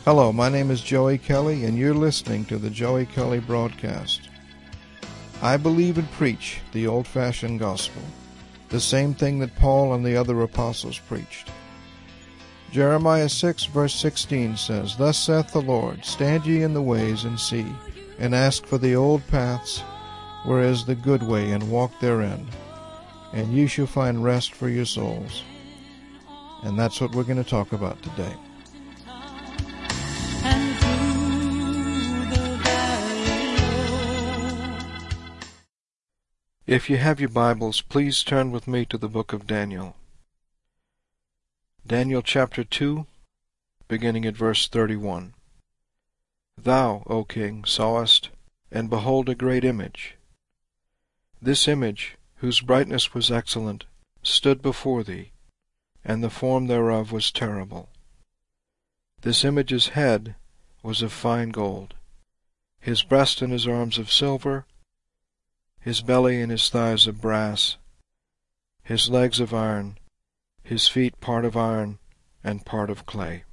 Hello, my name is Joey Kelly, and you're listening to the Joey Kelly Broadcast. I believe and preach the old-fashioned gospel, the same thing that Paul and the other apostles preached. Jeremiah 6, verse 16 says, "Thus saith the Lord, stand ye in the ways, and see, and ask for the old paths, where is the good way, and walk therein, and ye shall find rest for your souls." And that's what we're going to talk about today. If you have your Bibles, please turn with me to the book of Daniel. Daniel chapter 2, beginning at verse 31. "Thou, O king, sawest, and behold a great image. This image, whose brightness was excellent, stood before thee, and the form thereof was terrible. This image's head was of fine gold, his breast and his arms of silver, his belly and his thighs of brass, his legs of iron, his feet part of iron and part of clay.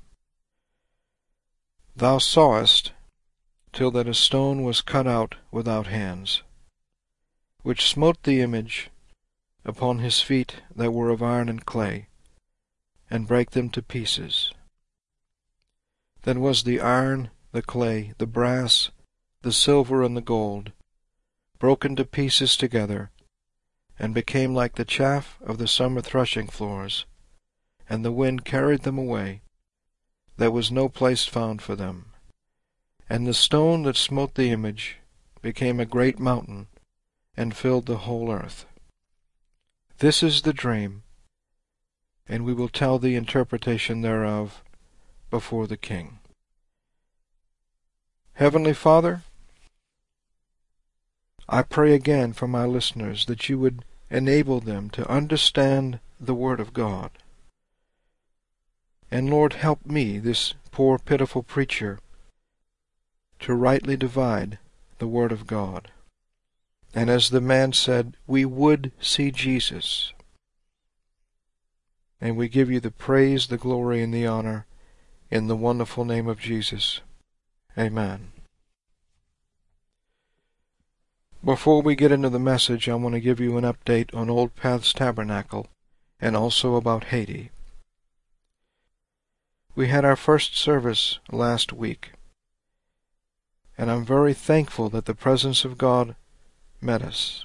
Thou sawest till that a stone was cut out without hands, which smote the image upon his feet that were of iron and clay, and brake them to pieces. Then was the iron, the clay, the brass, the silver, and the gold broken to pieces together, and became like the chaff of the summer threshing floors, and the wind carried them away. There was no place found for them. And the stone that smote the image became a great mountain, and filled the whole earth. This is the dream, and we will tell the interpretation thereof before the king." Heavenly Father, I pray again for my listeners that you would enable them to understand the Word of God. And Lord, help me, this poor pitiful preacher, to rightly divide the Word of God. And as the man said, we would see Jesus. And we give you the praise, the glory, and the honor in the wonderful name of Jesus. Amen. Before we get into the message, I want to give you an update on Old Paths Tabernacle and also about Haiti. We had our first service last week, and I'm very thankful that the presence of God met us.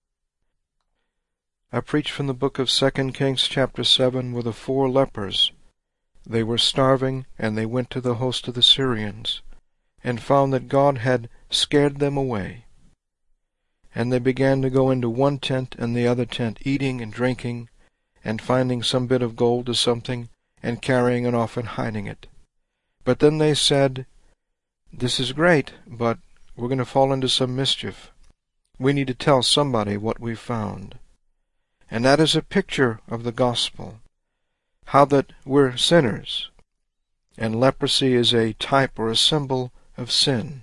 I preached from the book of 2 Kings chapter 7 with the 4 lepers. They were starving, and they went to the host of the Syrians, and found that God had scared them away. And they began to go into one tent and the other tent, eating and drinking, and finding some bit of gold or something, and carrying it off and hiding it. But then they said, "This is great, but we're going to fall into some mischief. We need to tell somebody what we found." And that is a picture of the gospel, how that we're sinners, and leprosy is a type or a symbol of sin.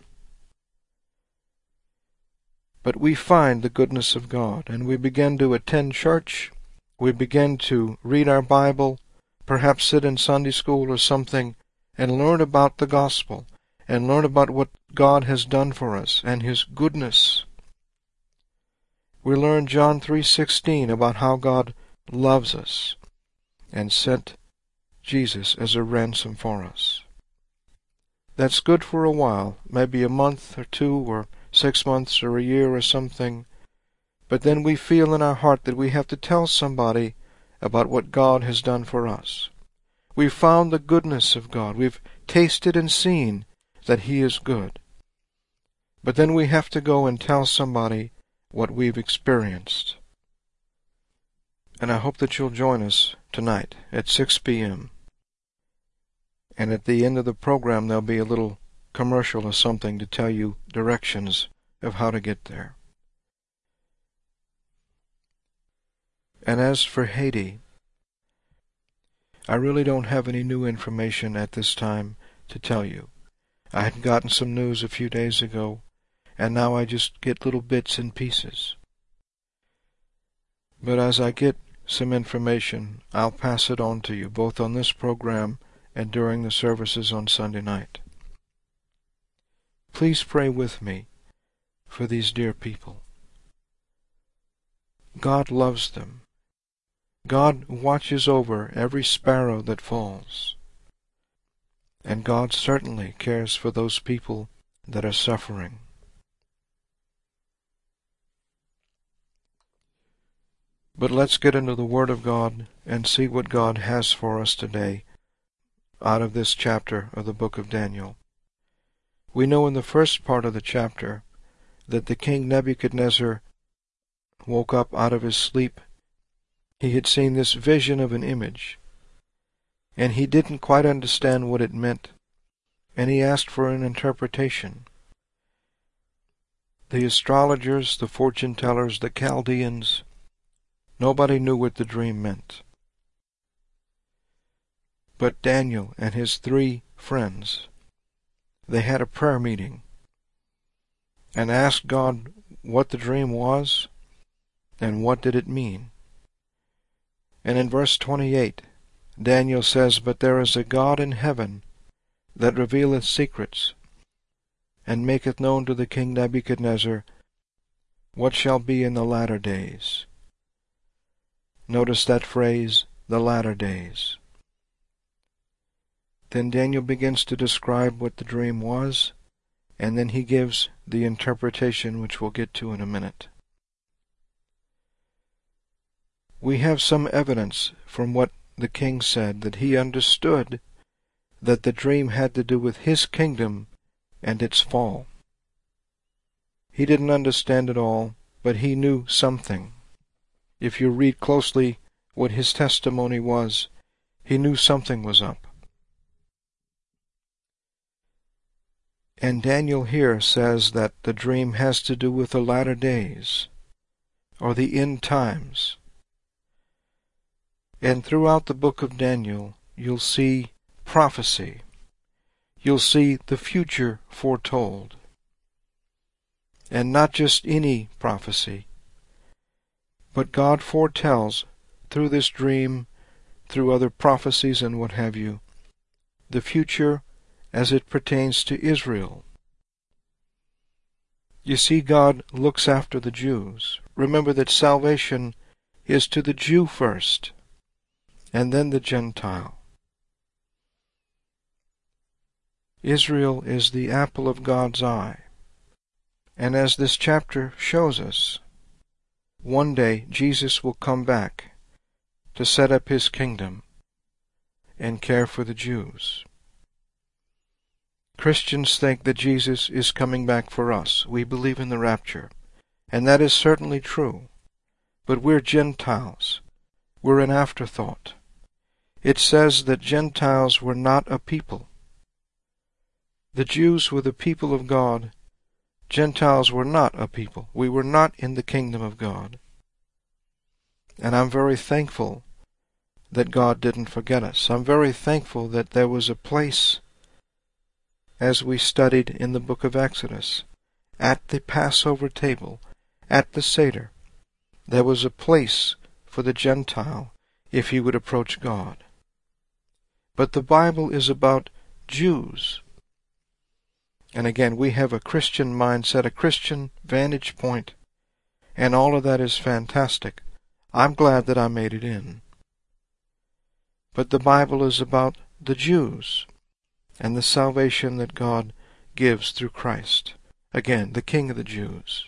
But we find the goodness of God, and we begin to attend church, we begin to read our Bible, perhaps sit in Sunday school or something, and learn about the gospel, and learn about what God has done for us, and His goodness. We learn John 3:16 about how God loves us, and sent Jesus as a ransom for us. That's good for a while, maybe a month or 2 or 6 months or a year or something, but then we feel in our heart that we have to tell somebody about what God has done for us. We've found the goodness of God. We've tasted and seen that He is good. But then we have to go and tell somebody what we've experienced. And I hope that you'll join us tonight at 6 p.m. And at the end of the program there'll be a little commercial or something to tell you directions of how to get there. And as for Haiti, I really don't have any new information at this time to tell you. I had gotten some news a few days ago, and now I just get little bits and pieces. But as I get some information, I'll pass it on to you, both on this program and during the services on Sunday night. Please pray with me for these dear people. God loves them. God watches over every sparrow that falls. And God certainly cares for those people that are suffering. But let's get into the Word of God and see what God has for us today out of this chapter of the book of Daniel. We know in the first part of the chapter that the king Nebuchadnezzar woke up out of his sleep. He had seen this vision of an image, and he didn't quite understand what it meant, and he asked for an interpretation. The astrologers, the fortune tellers, the Chaldeans, nobody knew what the dream meant. But Daniel and his 3 friends, they had a prayer meeting and asked God what the dream was and what did it mean. And in verse 28, Daniel says, "But there is a God in heaven that revealeth secrets, and maketh known to the king Nebuchadnezzar what shall be in the latter days." Notice that phrase, the latter days. Then Daniel begins to describe what the dream was, and then he gives the interpretation, which we'll get to in a minute. We have some evidence from what the king said that he understood that the dream had to do with his kingdom and its fall. He didn't understand it all, but he knew something. If you read closely what his testimony was, he knew something was up. And Daniel here says that the dream has to do with the latter days, or the end times. And throughout the book of Daniel, you'll see prophecy. You'll see the future foretold. And not just any prophecy, but God foretells through this dream, through other prophecies and what have you, the future as it pertains to Israel. You see, God looks after the Jews. Remember that salvation is to the Jew first, and then the Gentile. Israel is the apple of God's eye. And as this chapter shows us, one day Jesus will come back to set up his kingdom and care for the Jews. Christians think that Jesus is coming back for us. We believe in the rapture, and that is certainly true. But we're Gentiles. We're an afterthought. It says that Gentiles were not a people. The Jews were the people of God. Gentiles were not a people. We were not in the kingdom of God. And I'm very thankful that God didn't forget us. I'm very thankful that there was a place, as we studied in the book of Exodus, at the Passover table, at the Seder, there was a place for the Gentile if he would approach God. But the Bible is about Jews. And again, we have a Christian mindset, a Christian vantage point, and all of that is fantastic. I'm glad that I made it in. But the Bible is about the Jews and the salvation that God gives through Christ. Again, the King of the Jews.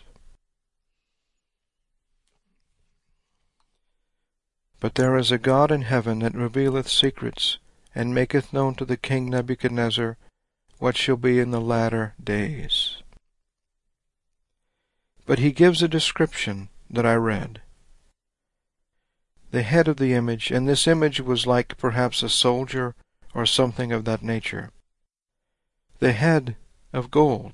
But there is a God in heaven that revealeth secrets, and maketh known to the king Nebuchadnezzar what shall be in the latter days. But he gives a description that I read. The head of the image, and this image was like perhaps a soldier or something of that nature. The head of gold,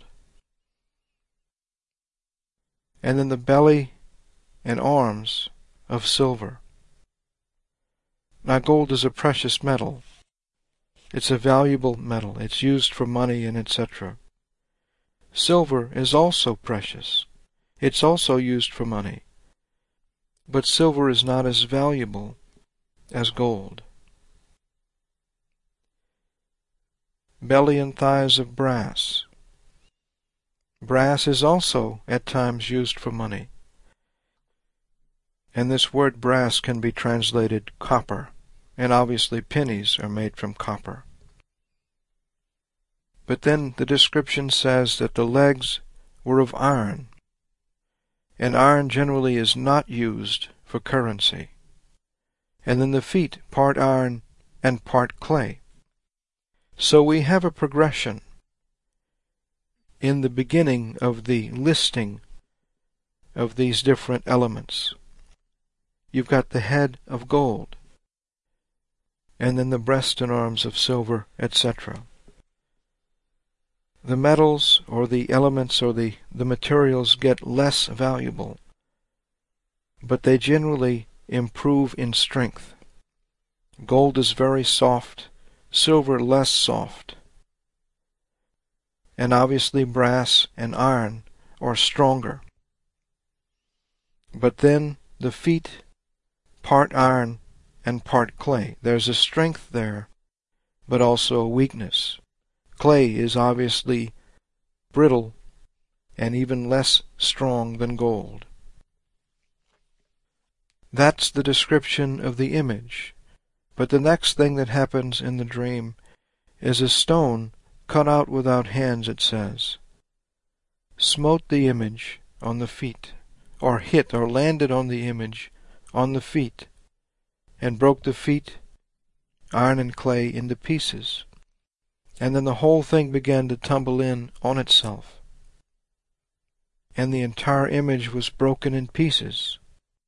and then the belly and arms of silver. Now gold is a precious metal. It's a valuable metal. It's used for money and etc. Silver is also precious. It's also used for money. But silver is not as valuable as gold. belly and thighs of brass. Brass is also at times used for money. And this word brass can be translated copper, and obviously pennies are made from copper. But then the description says that the legs were of iron, and iron generally is not used for currency. And then the feet, part iron and part clay. So we have a progression in the beginning of the listing of these different elements. You've got the head of gold, and then the breast and arms of silver, etc. The metals or the elements or the materials get less valuable, but they generally improve in strength. Gold is very soft, silver less soft, and obviously brass and iron are stronger. But then the feet, part iron and part clay. There's a strength there, but also a weakness. Clay is obviously brittle and even less strong than gold. That's the description of the image. But the next thing that happens in the dream is a stone cut out without hands, it says, smote the image on the feet, or hit or landed on the image on the feet, and broke the feet, iron and clay, into pieces. And then the whole thing began to tumble in on itself, and the entire image was broken in pieces.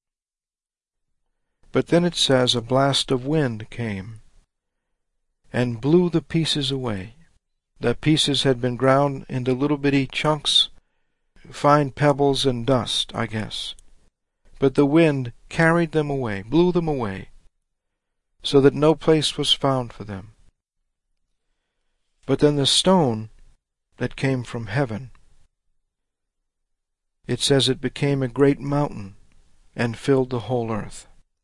But then it says a blast of wind came and blew the pieces away. The pieces had been ground into little bitty chunks, fine pebbles and dust, I guess. But the wind carried them away, blew them away, so that no place was found for them. But then the stone that came from heaven, it says it became a great mountain and filled the whole earth.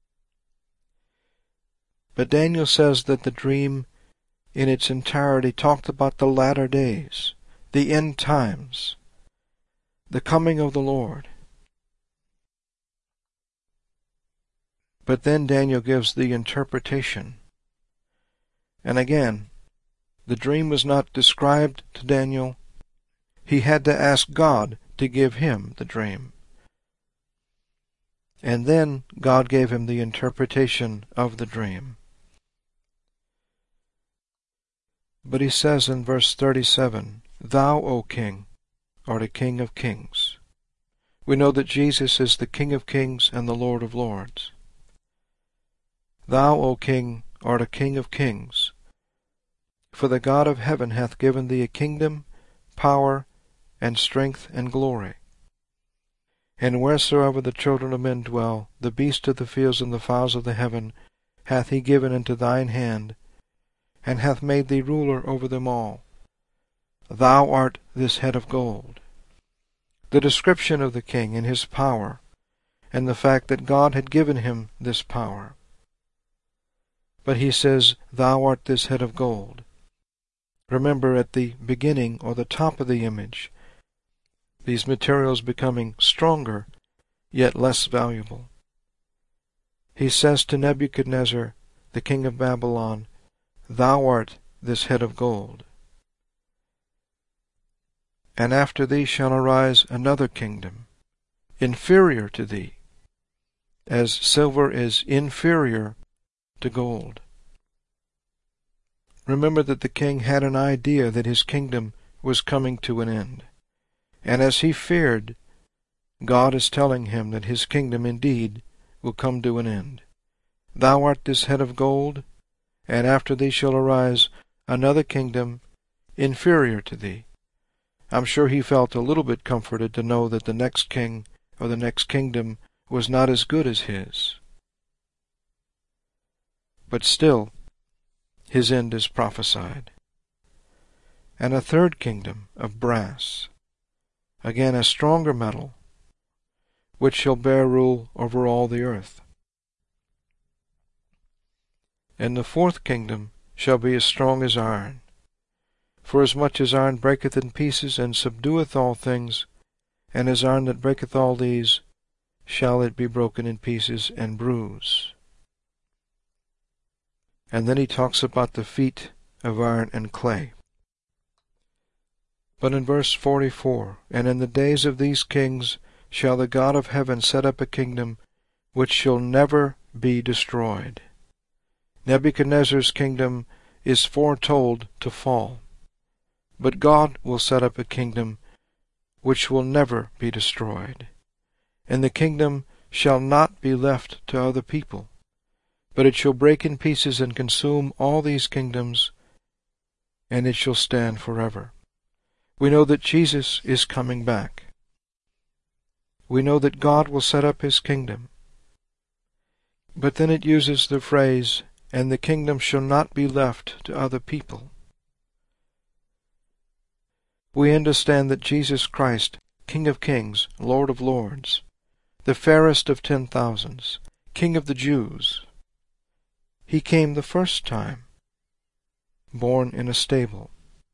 But Daniel says that the dream in its entirety talked about the latter days, the end times, the coming of the Lord. But then Daniel gives the interpretation. And again, the dream was not described to Daniel. He had to ask God to give him the dream. And then God gave him the interpretation of the dream. But he says in verse 37, Thou, O King, art a King of kings. We know that Jesus is the King of kings and the Lord of lords. Thou, O King, art a King of kings. For the God of heaven hath given thee a kingdom, power, and strength, and glory. And wheresoever the children of men dwell, the beasts of the fields and the fowls of the heaven hath he given into thine hand, and hath made thee ruler over them all. Thou art this head of gold. The description of the king and his power, and the fact that God had given him this power. But he says, Thou art this head of gold. Remember, at the beginning or the top of the image, these materials becoming stronger, yet less valuable. He says to Nebuchadnezzar, the king of Babylon, Thou art this head of gold. And after thee shall arise another kingdom, inferior to thee, as silver is inferior to gold. Remember that the king had an idea that his kingdom was coming to an end. And as he feared, God is telling him that his kingdom indeed will come to an end. Thou art this head of gold, and after thee shall arise another kingdom inferior to thee. I'm sure he felt a little bit comforted to know that the next king or the next kingdom was not as good as his. But still, his end is prophesied. And a third kingdom of brass, again a stronger metal, which shall bear rule over all the earth. And the fourth kingdom shall be as strong as iron, Forasmuch as iron breaketh in pieces, and subdueth all things, and as iron that breaketh all these, shall it be broken in pieces and bruised. And then he talks about the feet of iron and clay. But in verse 44, and in the days of these kings shall the God of heaven set up a kingdom which shall never be destroyed. Nebuchadnezzar's kingdom is foretold to fall, but God will set up a kingdom which will never be destroyed. And the kingdom shall not be left to other people, but it shall break in pieces and consume all these kingdoms, and it shall stand forever. We know that Jesus is coming back. We know that God will set up his kingdom. But then it uses the phrase, and the kingdom shall not be left to other people. We understand that Jesus Christ, King of kings, Lord of lords, the fairest of 10,000s, King of the Jews, he came the first time, born in a stable.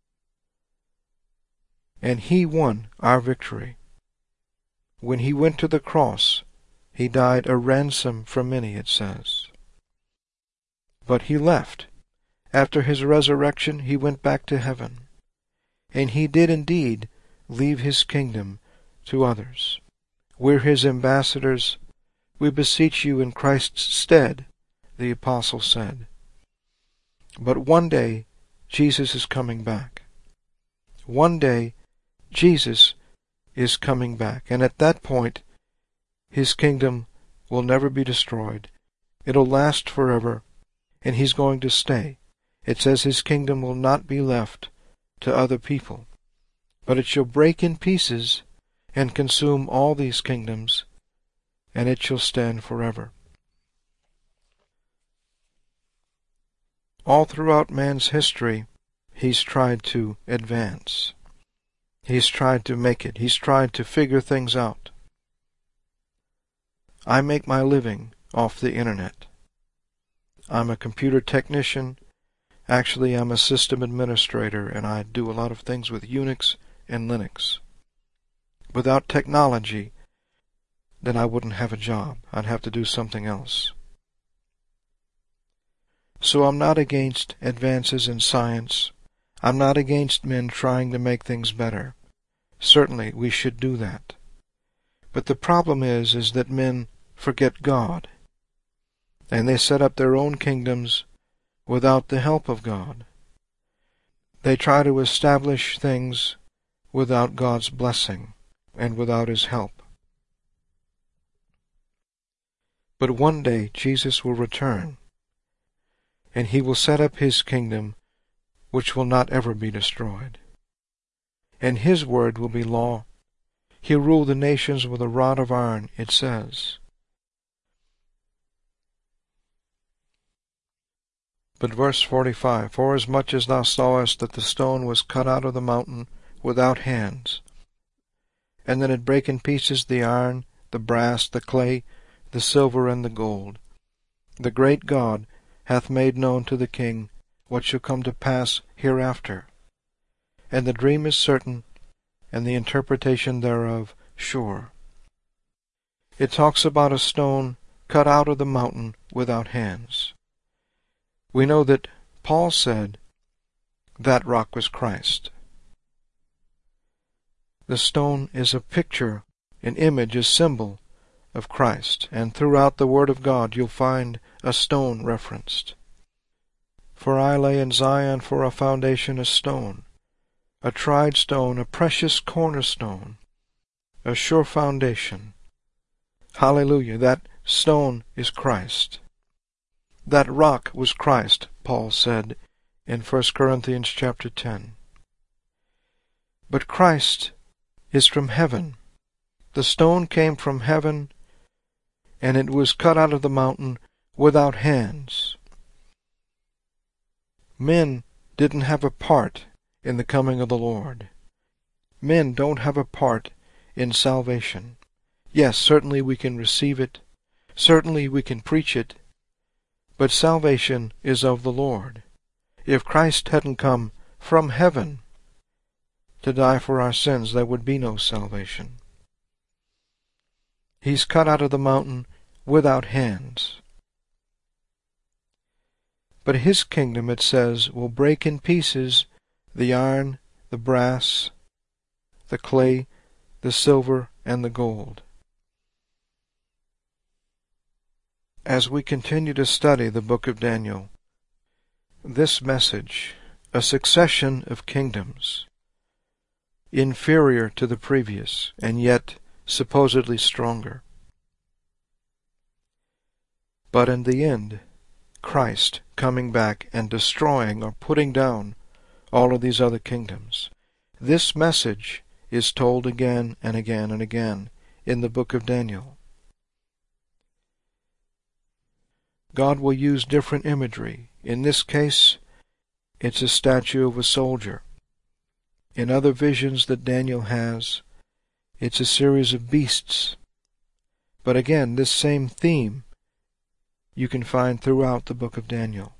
And he won our victory. When he went to the cross, he died a ransom for many, it says. But he left. After his resurrection, he went back to heaven. And he did indeed leave his kingdom to others. We're his ambassadors. We beseech you in Christ's stead, the apostle said. But one day, Jesus is coming back. One day, Jesus is coming back. And at that point, his kingdom will never be destroyed. It'll last forever, and he's going to stay. It says his kingdom will not be left to other people, but it shall break in pieces and consume all these kingdoms, and it shall stand forever. All throughout man's history, he's tried to advance. He's tried to make it. He's tried to figure things out. I make my living off the internet. I'm a computer technician. Actually, I'm a system administrator, and I do a lot of things with Unix and Linux. Without technology, then I wouldn't have a job. I'd have to do something else. So I'm not against advances in science. I'm not against men trying to make things better. Certainly, we should do that. But the problem is that men forget God, and they set up their own kingdoms without the help of God. They try to establish things without God's blessing and without his help. But one day Jesus will return, and he will set up his kingdom which will not ever be destroyed. And his word will be law. He'll rule the nations with a rod of iron, it says. But verse 45, forasmuch as thou sawest that the stone was cut out of the mountain without hands, and that it brake in pieces the iron, the brass, the clay, the silver, and the gold, the great God hath made known to the king what shall come to pass hereafter. And the dream is certain, and the interpretation thereof sure. It talks about a stone cut out of the mountain without hands. We know that Paul said that rock was Christ. The stone is a picture, an image, a symbol of Christ, and throughout the Word of God you'll find a stone referenced. For I lay in Zion for a foundation a stone, a tried stone, a precious cornerstone, a sure foundation. Hallelujah, that stone is Christ. That rock was Christ, Paul said in 1 Corinthians chapter 10. But Christ is from heaven. The stone came from heaven, and it was cut out of the mountain without hands. Men didn't have a part in the coming of the Lord. Men don't have a part in salvation. Yes, certainly we can receive it. Certainly we can preach it. But salvation is of the Lord. If Christ hadn't come, from heaven to die for our sins, there would be no salvation. He's cut out of the mountain without hands. But his kingdom, it says, will break in pieces the iron, the brass, the clay, the silver, and the gold. As we continue to study the book of Daniel, this message, a succession of kingdoms, inferior to the previous, and yet supposedly stronger. But in the end, Christ coming back and destroying or putting down all of these other kingdoms. This message is told again and again and again in the book of Daniel. God will use different imagery. In this case, it's a statue of a soldier. In other visions that Daniel has, it's a series of beasts. But again, this same theme you can find throughout the book of Daniel.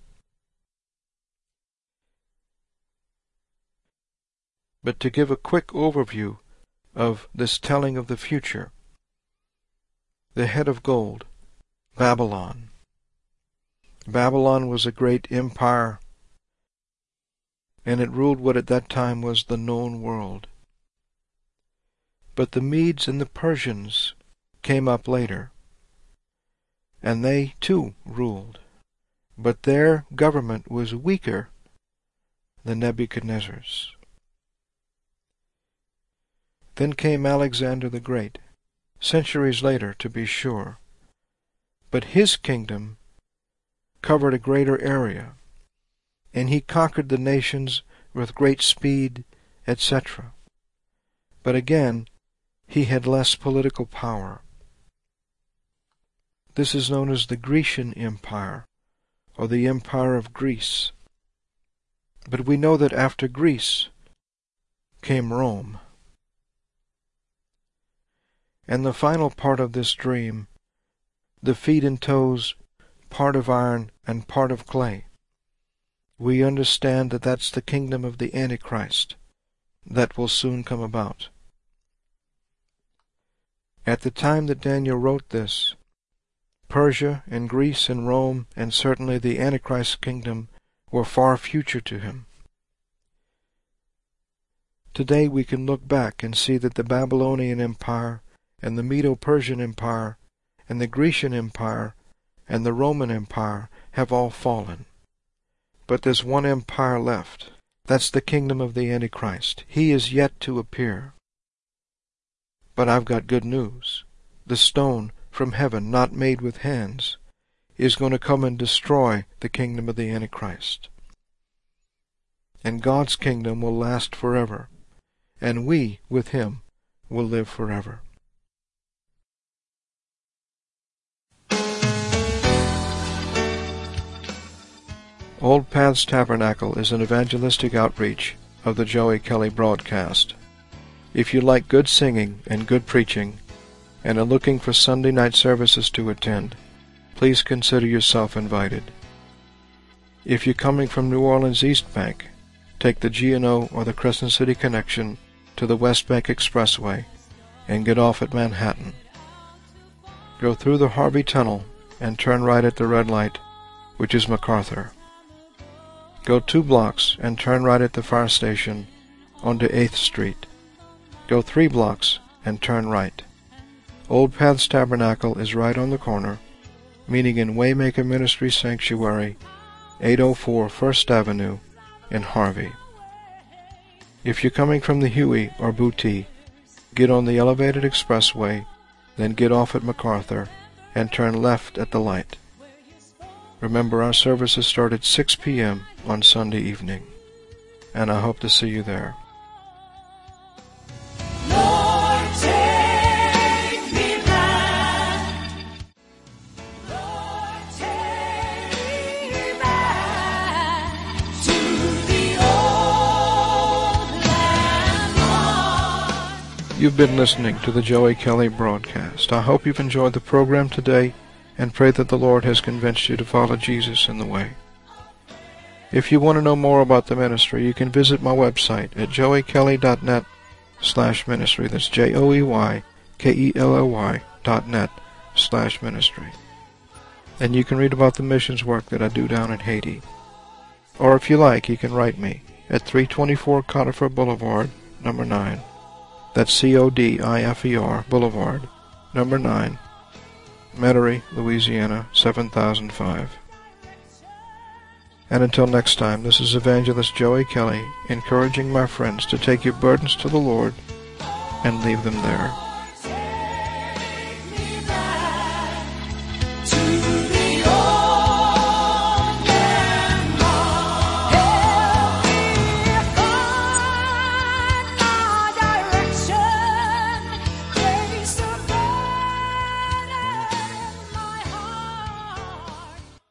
But to give a quick overview of this telling of the future, the head of gold, Babylon. Babylon was a great empire, and it ruled what at that time was the known world. But the Medes and the Persians came up later, and they too ruled, but their government was weaker than Nebuchadnezzar's. Then came Alexander the Great, centuries later to be sure, but his kingdom covered a greater area, and he conquered the nations with great speed, etc. But again, he had less political power. This is known as the Grecian Empire, or the Empire of Greece. But we know that after Greece came Rome. And the final part of this dream, the feet and toes, part of iron and part of clay, we understand that that's the kingdom of the Antichrist that will soon come about. At the time that Daniel wrote this, Persia and Greece and Rome and certainly the Antichrist kingdom were far future to him. Today we can look back and see that the Babylonian Empire and the Medo-Persian Empire and the Grecian Empire and the Roman Empire have all fallen. But there's one empire left. That's the kingdom of the Antichrist. He is yet to appear. But I've got good news. The stone from heaven, not made with hands, is going to come and destroy the kingdom of the Antichrist. And God's kingdom will last forever, and we, with him, will live forever. Old Paths Tabernacle is an evangelistic outreach of the Joey Kelly broadcast. If you like good singing and good preaching, and are looking for Sunday night services to attend, please consider yourself invited. If you're coming from New Orleans East Bank, take the G&O or the Crescent City Connection to the West Bank Expressway and get off at Manhattan. Go through the Harvey Tunnel and turn right at the red light, which is MacArthur. Go 2 blocks and turn right at the fire station onto 8th Street. Go 3 blocks and turn right. Old Paths Tabernacle is right on the corner, meeting in Waymaker Ministry Sanctuary, 804 First Avenue in Harvey. If you're coming from the Huey or Booty, get on the elevated expressway, then get off at MacArthur and turn left at the light. Remember, our services start at 6 p.m. on Sunday evening, and I hope to see you there. You've been listening to the Joey Kelly broadcast. I hope you've enjoyed the program today and pray that the Lord has convinced you to follow Jesus in the way. If you want to know more about the ministry, you can visit my website at joeykelly.net/ministry. That's JOEYKELLY.net/ministry. And you can read about the missions work that I do down in Haiti. Or if you like, you can write me at 324 Conifer Boulevard, number 9. That's CODIFER Boulevard, number 9, Metairie, Louisiana, 7005. And until next time, this is Evangelist Joey Kelly, encouraging my friends to take your burdens to the Lord and leave them there.